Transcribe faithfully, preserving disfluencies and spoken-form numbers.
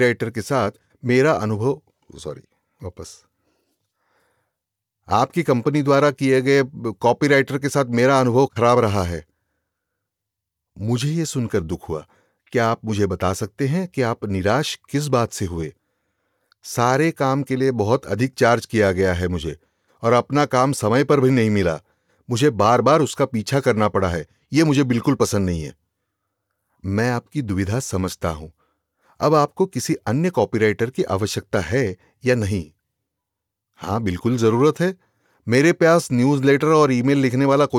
Writer के साथ मेरा अनुभव सॉरी वापस आपकी कंपनी द्वारा किए गए कॉपीराइटर के साथ मेरा अनुभव खराब रहा है। मुझे यह सुनकर दुख हुआ। क्या आप मुझे बता सकते हैं कि आप निराश किस बात से हुए? सारे काम के लिए बहुत अधिक चार्ज किया गया है मुझे, और अपना काम समय पर भी नहीं मिला। मुझे बार बार उसका पीछा करना पड़ा है। यह मुझे बिल्कुल पसंद नहीं है। मैं आपकी दुविधा समझता हूं। अब आपको किसी अन्य कॉपीराइटर की आवश्यकता है या नहीं? हाँ, बिल्कुल जरूरत है। मेरे पास न्यूज़लेटर और ईमेल लिखने वाला कोई